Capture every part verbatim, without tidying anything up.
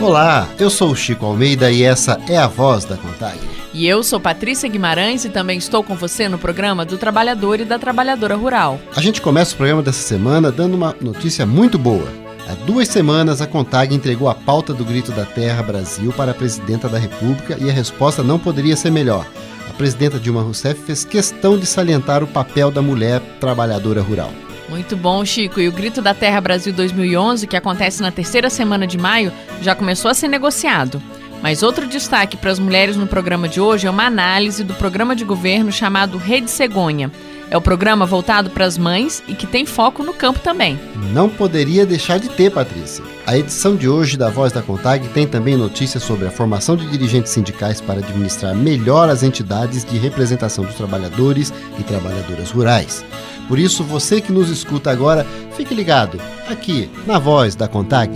Olá, eu sou o Chico Almeida e essa é a Voz da CONTAG. E eu sou Patrícia Guimarães e também estou com você no programa do Trabalhador e da Trabalhadora Rural. A gente começa o programa dessa semana dando uma notícia muito boa. Há duas semanas a CONTAG entregou a pauta do Grito da Terra Brasil para a Presidenta da República e a resposta não poderia ser melhor. A Presidenta Dilma Rousseff fez questão de salientar o papel da mulher trabalhadora rural. Muito bom, Chico. E o Grito da Terra Brasil dois mil e onze, que acontece na terceira semana de maio, já começou a ser negociado. Mas outro destaque para as mulheres no programa de hoje é uma análise do programa de governo chamado Rede Cegonha. É o programa voltado para as mães e que tem foco no campo também. Não poderia deixar de ter, Patrícia. A edição de hoje da Voz da CONTAG tem também notícias sobre a formação de dirigentes sindicais para administrar melhor as entidades de representação dos trabalhadores e trabalhadoras rurais. Por isso, você que nos escuta agora, fique ligado, aqui na Voz da CONTAG.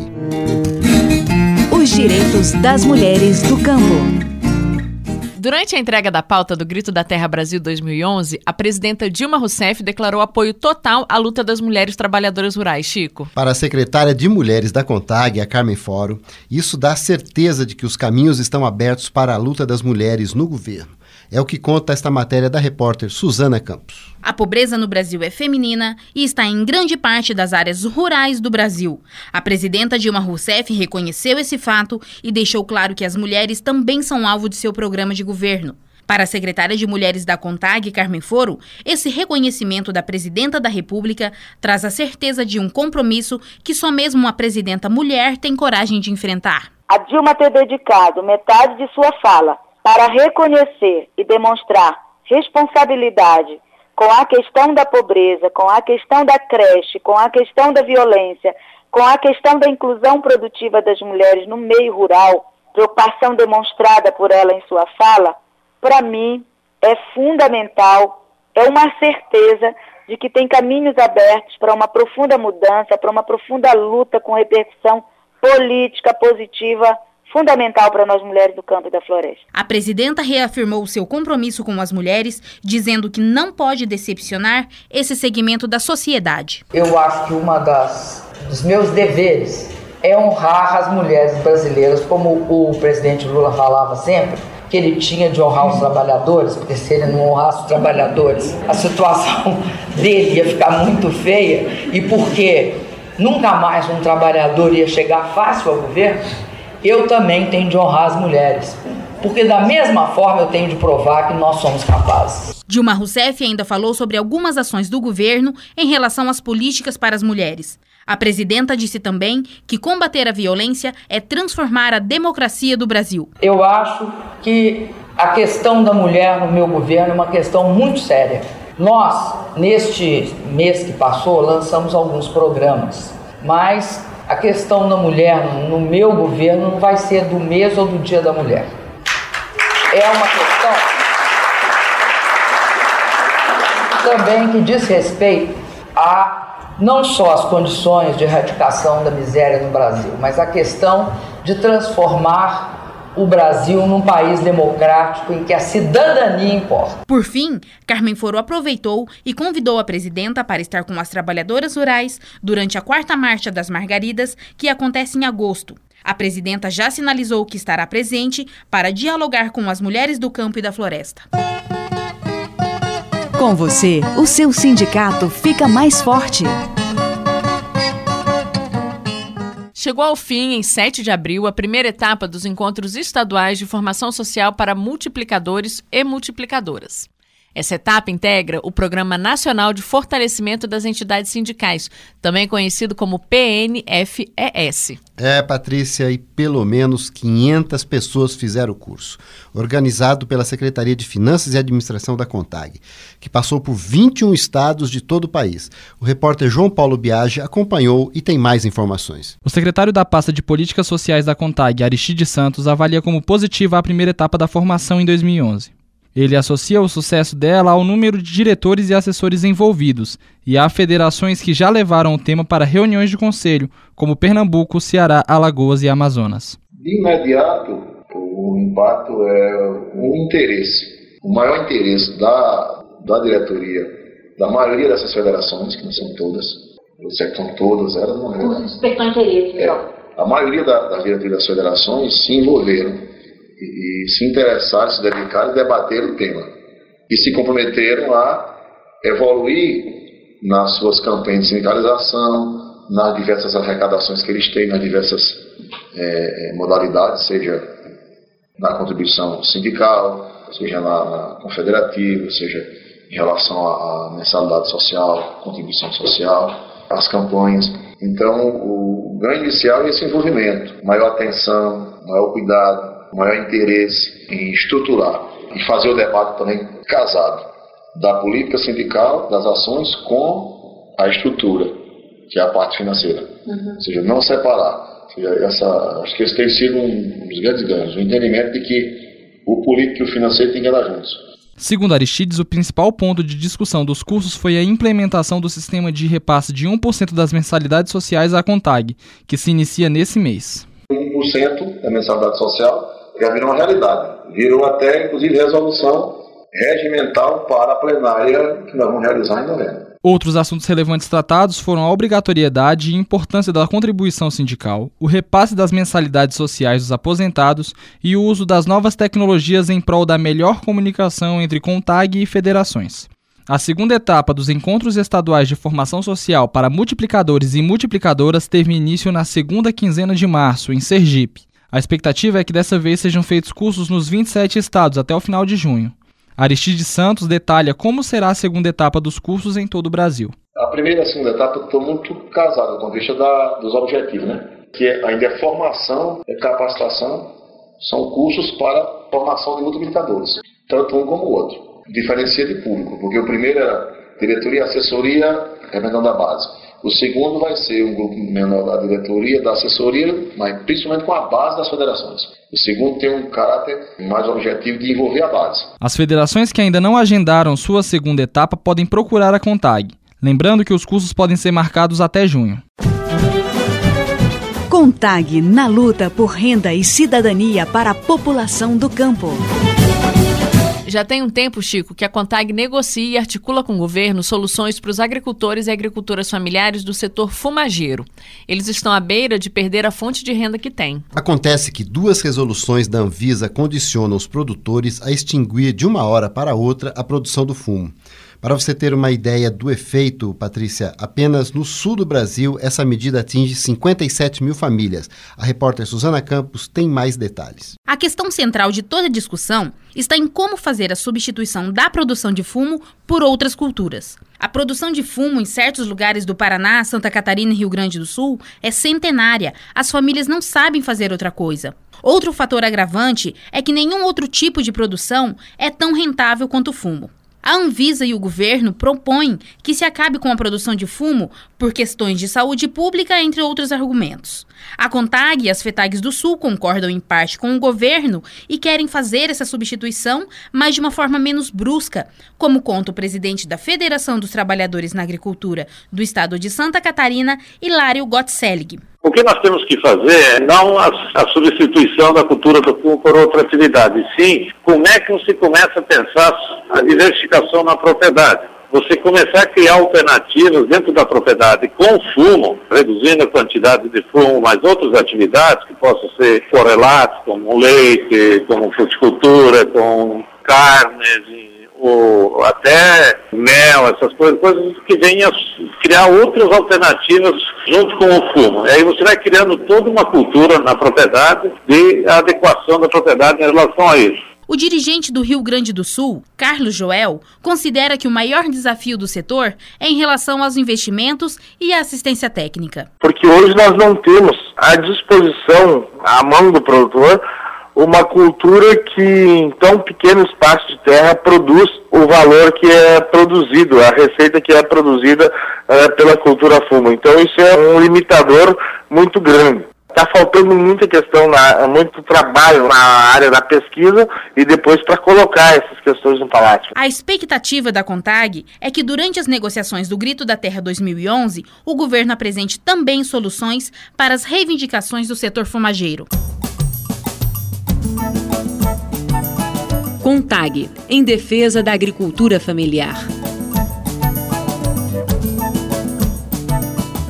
Os direitos das mulheres do campo. Durante a entrega da pauta do Grito da Terra Brasil dois mil e onze, a presidenta Dilma Rousseff declarou apoio total à luta das mulheres trabalhadoras rurais. Chico. Para a secretária de Mulheres da CONTAG, a Carmen Foro, isso dá certeza de que os caminhos estão abertos para a luta das mulheres no governo. É o que conta esta matéria da repórter Suzana Campos. A pobreza no Brasil é feminina e está em grande parte das áreas rurais do Brasil. A presidenta Dilma Rousseff reconheceu esse fato e deixou claro que as mulheres também são alvo de seu programa de governo. Para a secretária de Mulheres da CONTAG, Carmen Foro, esse reconhecimento da presidenta da República traz a certeza de um compromisso que só mesmo uma presidenta mulher tem coragem de enfrentar. A Dilma ter dedicado metade de sua fala para reconhecer e demonstrar responsabilidade com a questão da pobreza, com a questão da creche, com a questão da violência, com a questão da inclusão produtiva das mulheres no meio rural, preocupação demonstrada por ela em sua fala, para mim é fundamental, é uma certeza de que tem caminhos abertos para uma profunda mudança, para uma profunda luta com repercussão política positiva fundamental para nós mulheres do campo e da floresta. A presidenta reafirmou seu compromisso com as mulheres, dizendo que não pode decepcionar esse segmento da sociedade. Eu acho que uma das dos meus deveres é honrar as mulheres brasileiras, como o presidente Lula falava sempre, que ele tinha de honrar os trabalhadores, porque se ele não honrasse os trabalhadores, a situação dele ia ficar muito feia, e porque nunca mais um trabalhador ia chegar fácil ao governo, eu também tenho de honrar as mulheres, porque da mesma forma eu tenho de provar que nós somos capazes. Dilma Rousseff ainda falou sobre algumas ações do governo em relação às políticas para as mulheres. A presidenta disse também que combater a violência é transformar a democracia do Brasil. Eu acho que a questão da mulher no meu governo é uma questão muito séria. Nós, neste mês que passou, lançamos alguns programas, mas a questão da mulher no meu governo não vai ser do mês ou do dia da mulher. É uma questão também que diz respeito a não só as condições de erradicação da miséria no Brasil, mas a questão de transformar o Brasil num país democrático em que a cidadania importa. Por fim, Carmen Foro aproveitou e convidou a presidenta para estar com as trabalhadoras rurais durante a quarta Marcha das Margaridas, que acontece em agosto. A presidenta já sinalizou que estará presente para dialogar com as mulheres do campo e da floresta. Com você, o seu sindicato fica mais forte. Chegou ao fim, em sete de abril, a primeira etapa dos encontros estaduais de formação social para multiplicadores e multiplicadoras. Essa etapa integra o Programa Nacional de Fortalecimento das Entidades Sindicais, também conhecido como P N F E S. É, Patrícia, e pelo menos quinhentas pessoas fizeram o curso, organizado pela Secretaria de Finanças e Administração da CONTAG, que passou por vinte e um estados de todo o país. O repórter João Paulo Biagi acompanhou e tem mais informações. O secretário da pasta de Políticas Sociais da CONTAG, Aristide Santos, avalia como positiva a primeira etapa da formação em dois mil e onze. Ele associa o sucesso dela ao número de diretores e assessores envolvidos e a federações que já levaram o tema para reuniões de conselho, como Pernambuco, Ceará, Alagoas e Amazonas. De imediato, o impacto é o interesse, o maior interesse da, da diretoria, da maioria dessas federações, que não são todas, eu sei que são todas, elas não eram. Despertou interesse, é, a maioria da, das diretorias das federações se envolveram e, e se interessaram, se dedicaram e debateram o tema. E se comprometeram a evoluir nas suas campanhas de sindicalização, nas diversas arrecadações que eles têm, nas diversas é, modalidades, seja na contribuição sindical, seja na, na confederativa, seja em relação à, à mensalidade social, contribuição social, as campanhas. Então, o ganho inicial é esse envolvimento, maior atenção, maior cuidado, maior interesse em estruturar e fazer o debate também casado da política sindical, das ações com a estrutura, que é a parte financeira. Uhum. Ou seja, não separar. Ou seja, essa, acho que esse tem sido um dos grandes ganhos, o entendimento de que o político e o financeiro têm que andar juntos. Segundo Aristides, o principal ponto de discussão dos cursos foi a implementação do sistema de repasse de um por cento das mensalidades sociais à CONTAG, que se inicia nesse mês. um por cento da mensalidade social já virou uma realidade. Virou até, inclusive, resolução regimental para a plenária que nós vamos realizar em novembro. Outros assuntos relevantes tratados foram a obrigatoriedade e importância da contribuição sindical, o repasse das mensalidades sociais dos aposentados e o uso das novas tecnologias em prol da melhor comunicação entre CONTAG e federações. A segunda etapa dos encontros estaduais de formação social para multiplicadores e multiplicadoras teve início na segunda quinzena de março, em Sergipe. A expectativa é que dessa vez sejam feitos cursos nos vinte e sete estados até o final de junho. Aristides Santos detalha como será a segunda etapa dos cursos em todo o Brasil. A primeira e a segunda etapa estão muito casadas do ponto de vista da, dos objetivos, né? Que ainda é formação, é capacitação, são cursos para formação de multiplicadores, tanto um como o outro. Diferencia de público, porque o primeiro era diretoria e assessoria representando a base. O segundo vai ser um grupo menor da diretoria, da assessoria, mas principalmente com a base das federações. O segundo tem um caráter mais objetivo de envolver a base. As federações que ainda não agendaram sua segunda etapa podem procurar a CONTAG. Lembrando que os cursos podem ser marcados até junho. CONTAG na luta por renda e cidadania para a população do campo. Já tem um tempo, Chico, que a CONTAG negocia e articula com o governo soluções para os agricultores e agricultoras familiares do setor fumageiro. Eles estão à beira de perder a fonte de renda que têm. Acontece que duas resoluções da Anvisa condicionam os produtores a extinguir de uma hora para outra a produção do fumo. Para você ter uma ideia do efeito, Patrícia, apenas no sul do Brasil essa medida atinge cinquenta e sete mil famílias. A repórter Suzana Campos tem mais detalhes. A questão central de toda a discussão está em como fazer a substituição da produção de fumo por outras culturas. A produção de fumo em certos lugares do Paraná, Santa Catarina e Rio Grande do Sul é centenária. As famílias não sabem fazer outra coisa. Outro fator agravante é que nenhum outro tipo de produção é tão rentável quanto o fumo. A Anvisa e o governo propõem que se acabe com a produção de fumo por questões de saúde pública, entre outros argumentos. A CONTAG e as FETAGs do Sul concordam em parte com o governo e querem fazer essa substituição, mas de uma forma menos brusca, como conta o presidente da Federação dos Trabalhadores na Agricultura do estado de Santa Catarina, Hilário Gottselig. O que nós temos que fazer é não a, a substituição da cultura do fumo por outra atividade, sim como é que se começa a pensar a diversificação na propriedade. Você começar a criar alternativas dentro da propriedade com fumo, reduzindo a quantidade de fumo, mas outras atividades que possam ser correlatas, como leite, como fruticultura, com carnes, ou até mel, essas coisas, coisas que venham a criar outras alternativas junto com o fumo. Aí você vai criando toda uma cultura na propriedade de adequação da propriedade em relação a isso. O dirigente do Rio Grande do Sul, Carlos Joel, considera que o maior desafio do setor é em relação aos investimentos e à assistência técnica. Porque hoje nós não temos à disposição, à mão do produtor, uma cultura que em tão pequeno espaço de terra produz o valor que é produzido, a receita que é produzida é, pela cultura fumo. Então isso é um limitador muito grande. Está faltando muita questão, na, muito trabalho na área da pesquisa e depois para colocar essas questões no palácio. A expectativa da CONTAG é que durante as negociações do Grito da Terra dois mil e onze, o governo apresente também soluções para as reivindicações do setor fumageiro. CONTAG, em defesa da agricultura familiar.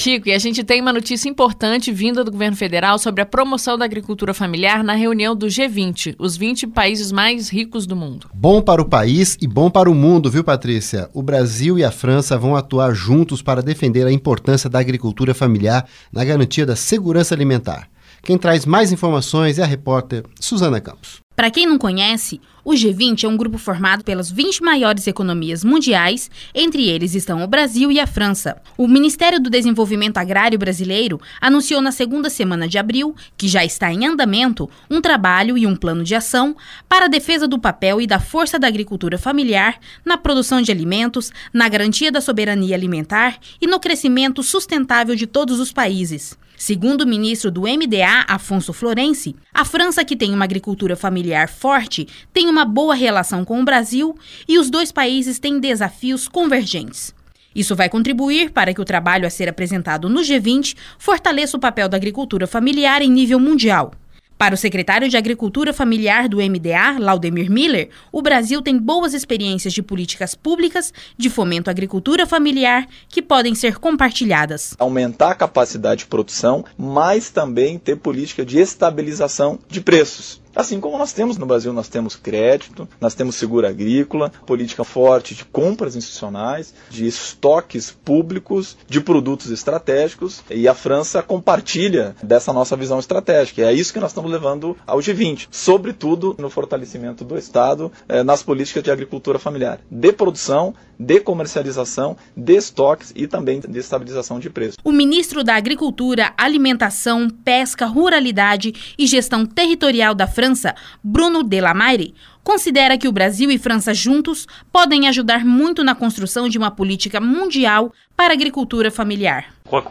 Chico, e a gente tem uma notícia importante vinda do governo federal sobre a promoção da agricultura familiar na reunião do G vinte, os vinte países mais ricos do mundo. Bom para o país e bom para o mundo, viu, Patrícia? O Brasil e a França vão atuar juntos para defender a importância da agricultura familiar na garantia da segurança alimentar. Quem traz mais informações é a repórter Suzana Campos. Para quem não conhece, o G vinte é um grupo formado pelas vinte maiores economias mundiais, entre eles estão o Brasil e a França. O Ministério do Desenvolvimento Agrário Brasileiro anunciou na segunda semana de abril, que já está em andamento, um trabalho e um plano de ação para a defesa do papel e da força da agricultura familiar na produção de alimentos, na garantia da soberania alimentar e no crescimento sustentável de todos os países. Segundo o ministro do M D A, Afonso Florenzi, a França, que tem uma agricultura familiar forte, tem uma boa relação com o Brasil e os dois países têm desafios convergentes. Isso vai contribuir para que o trabalho a ser apresentado no G vinte fortaleça o papel da agricultura familiar em nível mundial. Para o secretário de Agricultura Familiar do M D A, Laudemir Miller, o Brasil tem boas experiências de políticas públicas de fomento à agricultura familiar que podem ser compartilhadas. Aumentar a capacidade de produção, mas também ter política de estabilização de preços. Assim como nós temos no Brasil, nós temos crédito, nós temos seguro agrícola, política forte de compras institucionais, de estoques públicos, de produtos estratégicos, e a França compartilha dessa nossa visão estratégica. E é isso que nós estamos levando ao G vinte, sobretudo no fortalecimento do Estado eh, nas políticas de agricultura familiar, de produção, de comercialização, de estoques e também de estabilização de preços. O ministro da Agricultura, Alimentação, Pesca, Ruralidade e Gestão Territorial da França, Bruno Delamaire, considera que o Brasil e França juntos podem ajudar muito na construção de uma política mundial para a agricultura familiar.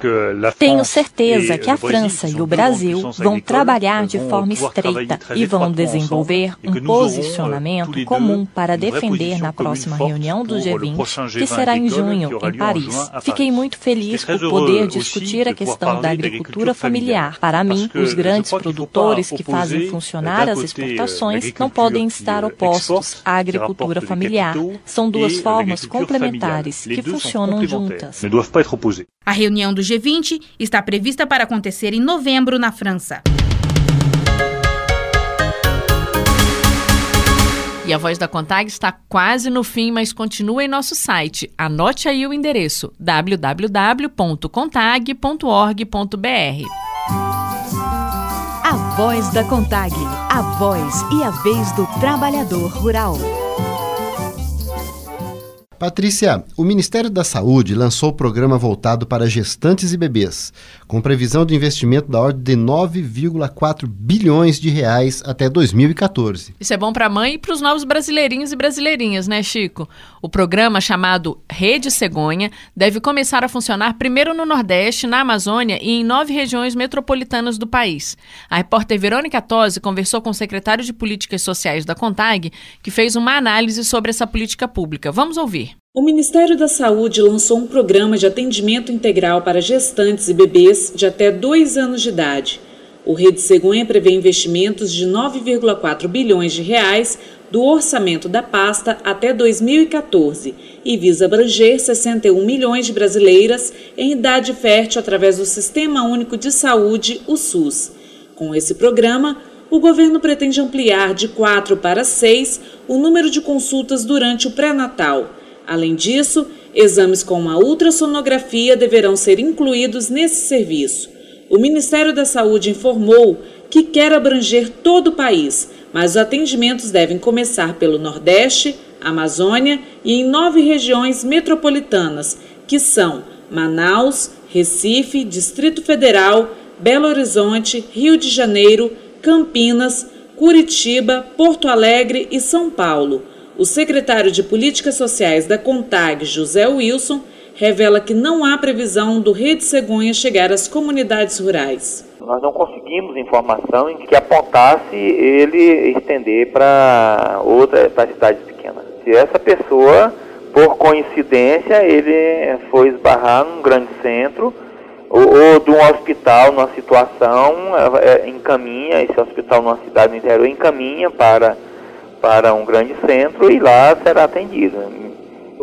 Tenho certeza que a França e o Brasil vão trabalhar de forma estreita e vão desenvolver um posicionamento comum para defender na próxima reunião do G vinte, que será em junho, em Paris. Fiquei muito feliz por poder discutir a questão da agricultura familiar. Para mim, os grandes produtores que fazem funcionar as exportações não podem estar opostos à agricultura familiar. São duas formas complementares que funcionam juntas. A reunião do G vinte está prevista para acontecer em novembro na França. E a Voz da Contag está quase no fim, mas continua em nosso site. Anote aí o endereço w w w ponto contag ponto org ponto b r. A Voz da Contag, a voz e a vez do trabalhador rural. Patrícia, o Ministério da Saúde lançou o programa voltado para gestantes e bebês, com previsão de investimento da ordem de nove vírgula quatro bilhões de reais até dois mil e quatorze. Isso é bom para a mãe e para os novos brasileirinhos e brasileirinhas, né, Chico? O programa, chamado Rede Cegonha, deve começar a funcionar primeiro no Nordeste, na Amazônia e em nove regiões metropolitanas do país. A repórter Verônica Tosi conversou com o secretário de Políticas Sociais da Contag, que fez uma análise sobre essa política pública. Vamos ouvir. O Ministério da Saúde lançou um programa de atendimento integral para gestantes e bebês de até dois anos de idade. O Rede Cegonha prevê investimentos de nove vírgula quatro bilhões de reais do orçamento da pasta até dois mil e quatorze e visa abranger sessenta e um milhões de brasileiras em idade fértil através do Sistema Único de Saúde, o SUS. Com esse programa, o governo pretende ampliar de quatro para seis o número de consultas durante o pré-natal. Além disso, exames como a ultrassonografia deverão ser incluídos nesse serviço. O Ministério da Saúde informou que quer abranger todo o país, mas os atendimentos devem começar pelo Nordeste, Amazônia e em nove regiões metropolitanas, que são Manaus, Recife, Distrito Federal, Belo Horizonte, Rio de Janeiro, Campinas, Curitiba, Porto Alegre e São Paulo. O secretário de Políticas Sociais da Contag, José Wilson, revela que não há previsão do Rede Cegonha chegar às comunidades rurais. Nós não conseguimos informação em que apontasse ele estender para outra, para cidades pequenas. Se essa pessoa, por coincidência, ele foi esbarrar num grande centro ou, ou de um hospital numa situação, é, encaminha, esse hospital numa cidade no interior encaminha para... para um grande centro e lá será atendido.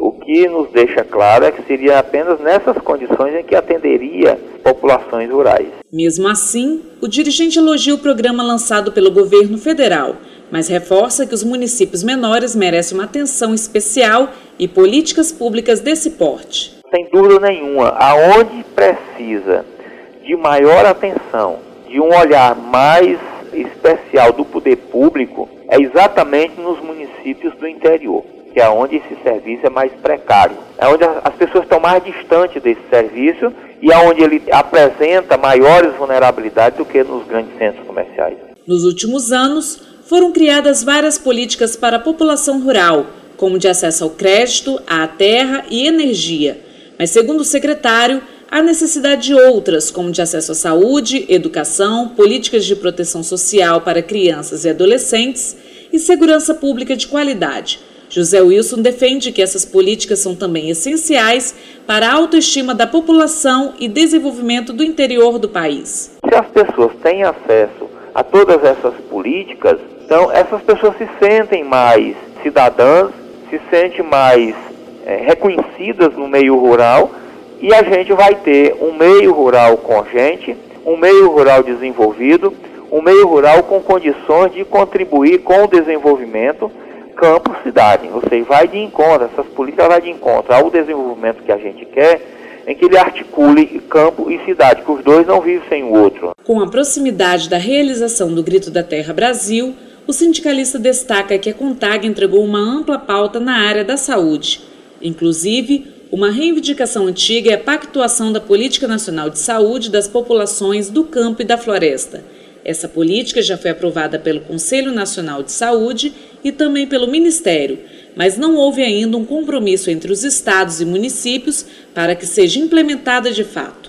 o que nos deixa claro é que seria apenas nessas condições em que atenderia populações rurais. Mesmo assim, o dirigente elogia o programa lançado pelo governo federal, mas reforça que os municípios menores merecem uma atenção especial e políticas públicas desse porte. Sem dúvida nenhuma, aonde precisa de maior atenção, de um olhar mais especial do poder público, é exatamente nos municípios do interior, que é onde esse serviço é mais precário. É onde as pessoas estão mais distantes desse serviço e é onde ele apresenta maiores vulnerabilidades do que nos grandes centros comerciais. Nos últimos anos, foram criadas várias políticas para a população rural, como de acesso ao crédito, à terra e energia. Mas, segundo o secretário, há necessidade de outras, como de acesso à saúde, educação, políticas de proteção social para crianças e adolescentes e segurança pública de qualidade. José Wilson defende que essas políticas são também essenciais para a autoestima da população e desenvolvimento do interior do país. Se as pessoas têm acesso a todas essas políticas, então essas pessoas se sentem mais cidadãs, se sentem mais é, reconhecidas no meio rural e a gente vai ter um meio rural consciente, um meio rural desenvolvido, um meio rural com condições de contribuir com o desenvolvimento campo-cidade. Você vai de encontro, essas políticas vai de encontro ao desenvolvimento que a gente quer, em que ele articule campo e cidade, que os dois não vivem sem o outro. Com a proximidade da realização do Grito da Terra Brasil, o sindicalista destaca que a CONTAG entregou uma ampla pauta na área da saúde. Inclusive, uma reivindicação antiga é a pactuação da Política Nacional de Saúde das populações do campo e da floresta. Essa política já foi aprovada pelo Conselho Nacional de Saúde e também pelo Ministério, mas não houve ainda um compromisso entre os estados e municípios para que seja implementada de fato.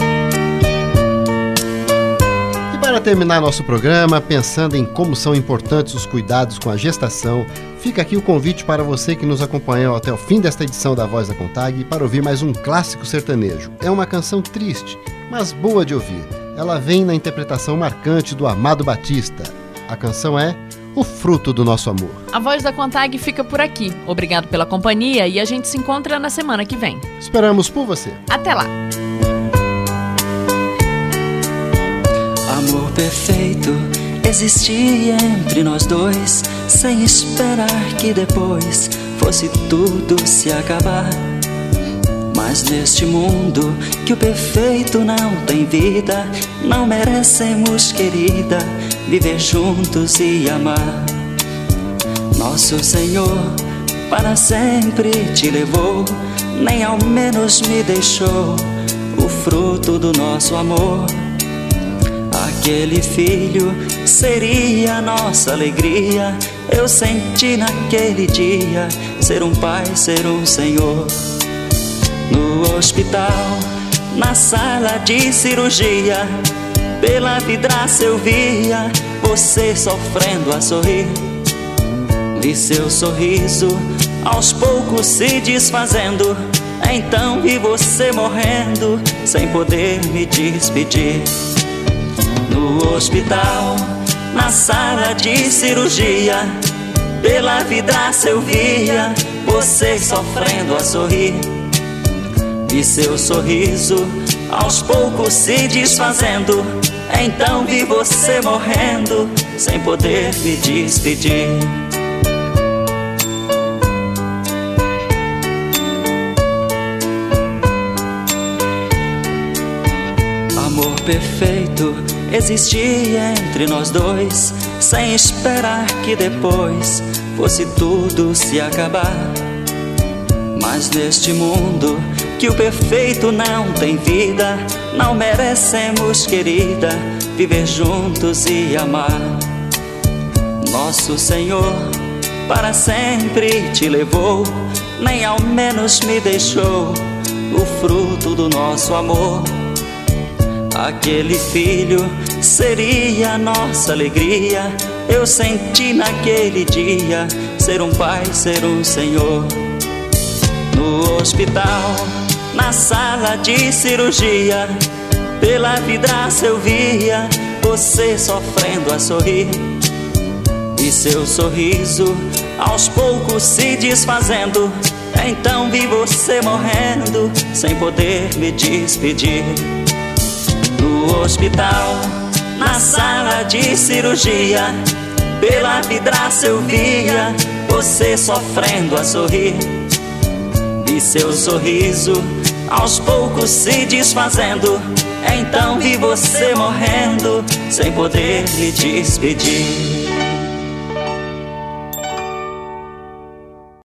E para terminar nosso programa, pensando em como são importantes os cuidados com a gestação, fica aqui o convite para você que nos acompanhou até o fim desta edição da Voz da CONTAG para ouvir mais um clássico sertanejo. É uma canção triste, mas boa de ouvir. Ela vem na interpretação marcante do Amado Batista. A canção é O Fruto do Nosso Amor. A Voz da CONTAG fica por aqui. Obrigado pela companhia e a gente se encontra na semana que vem. Esperamos por você. Até lá. Amor perfeito existia entre nós dois, sem esperar que depois fosse tudo se acabar. Mas neste mundo que o perfeito não tem vida, não merecemos, querida, viver juntos e amar. Nosso Senhor para sempre te levou, nem ao menos me deixou o fruto do nosso amor. Aquele filho seria nossa alegria, eu senti naquele dia ser um pai, ser um Senhor. No hospital, na sala de cirurgia, pela vidraça eu via você sofrendo a sorrir. Vi seu sorriso aos poucos se desfazendo, então vi você morrendo sem poder me despedir. No hospital, na sala de cirurgia, pela vidraça eu via você sofrendo a sorrir. Vi seu sorriso aos poucos se desfazendo, então vi você morrendo sem poder me despedir. Amor perfeito existia entre nós dois, sem esperar que depois fosse tudo se acabar. Mas neste mundo que o perfeito não tem vida, não merecemos, querida, viver juntos e amar. Nosso Senhor para sempre te levou, nem ao menos me deixou o fruto do nosso amor. Aquele filho seria a nossa alegria, eu senti naquele dia ser um pai, ser um Senhor. No hospital, na sala de cirurgia, pela vidraça eu via você sofrendo a sorrir. E seu sorriso aos poucos se desfazendo, Então vi você morrendo sem poder me despedir. No hospital, na sala de cirurgia, pela vidraça eu via você sofrendo a sorrir. Vi seu sorriso aos poucos se desfazendo. Então vi você morrendo sem poder me despedir.